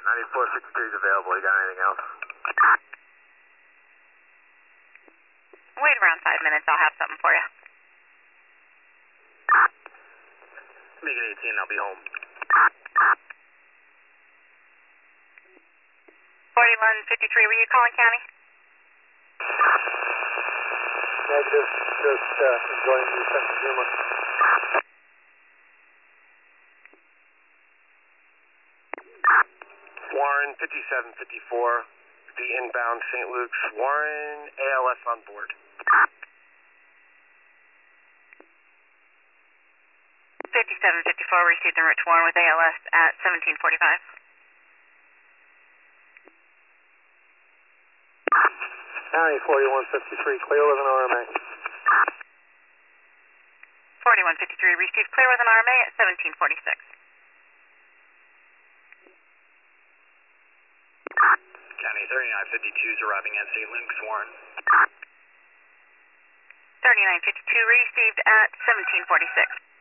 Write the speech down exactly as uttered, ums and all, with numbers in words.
ninety-four fifty-two is available. You got anything else? Wait around five minutes. I'll have something for you. Make it eighteen. I'll be home. forty-one fifty-three, were you calling county? Negative. Just uh, enjoying the sense of humor. Warren, fifty-seven fifty-four, the inbound Saint Luke's. Warren, A L S on board. fifty-seven fifty-four, received en route to Warren with A L S at seventeen forty-five. County forty-one fifty-three, clear with an R M A. forty-one fifty-three, received clear with an R M A at seventeen forty-six. County thirty-nine fifty-two is arriving at Saint Luke's, Warren. thirty-nine fifty-two, received at seventeen forty-six.